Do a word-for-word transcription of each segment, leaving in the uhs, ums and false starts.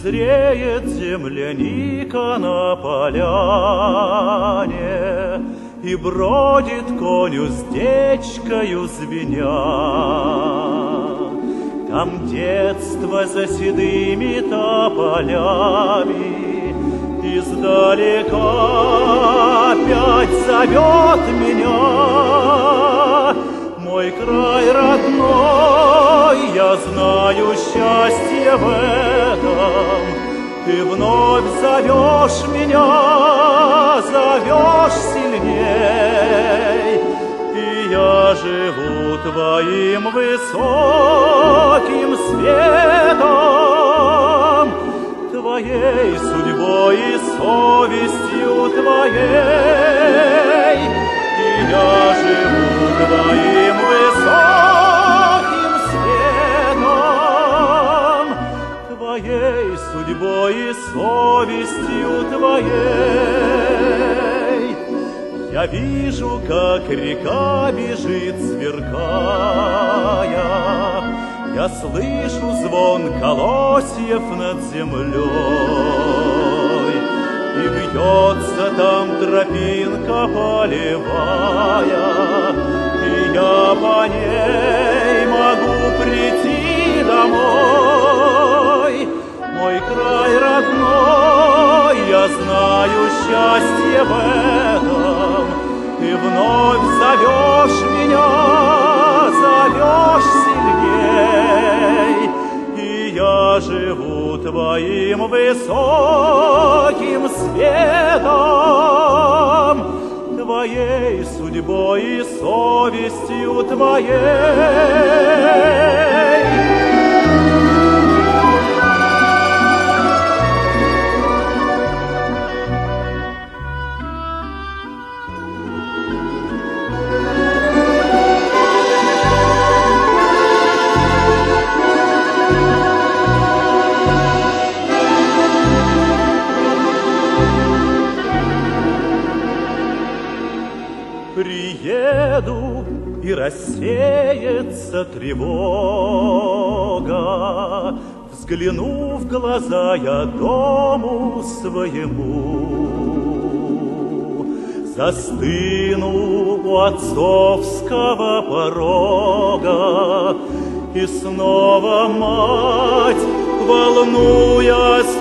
зреет земляника на поляне, и бродит конь уздечкою звеня. Там детство за седыми тополями издалека опять зовет меня. Мой край родной, я знаю счастье в этом. Ты вновь зовешь меня, зовешь сильней, и я живу твоим высоким светом, твоей судьбой и совестью твоей, и я живу твоим высоким светом, твоей судьбой и совестью твоей. Я вижу, как река бежит, сверкая, я слышу звон колосьев над землей, и бьется там тропинка полевая, и я по ней могу прийти домой. Мой край родной, я знаю счастье в этом. Ты вновь зовешь меня, зовешь сильней, и я живу твоим высоким светом, твоей судьбой и совестью твоей. Приеду, и рассеется тревога, взгляну в глаза я дому своему, застыну у отцовского порога, и снова мать, волнуясь,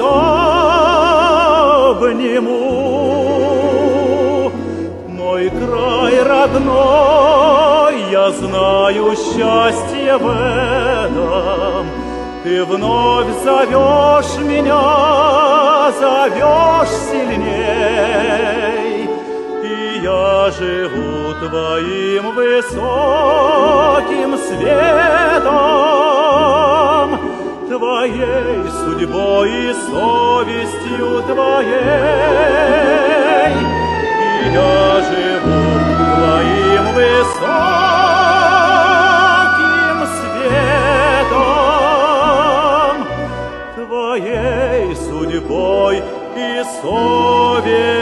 обниму. Мой край родной, я знаю счастье в этом. Ты вновь зовешь меня, зовешь сильней, и я живу твоим высоким светом, твоей судьбой и совестью твоей. Я живу твоим высоким светом, твоей судьбой и совестью.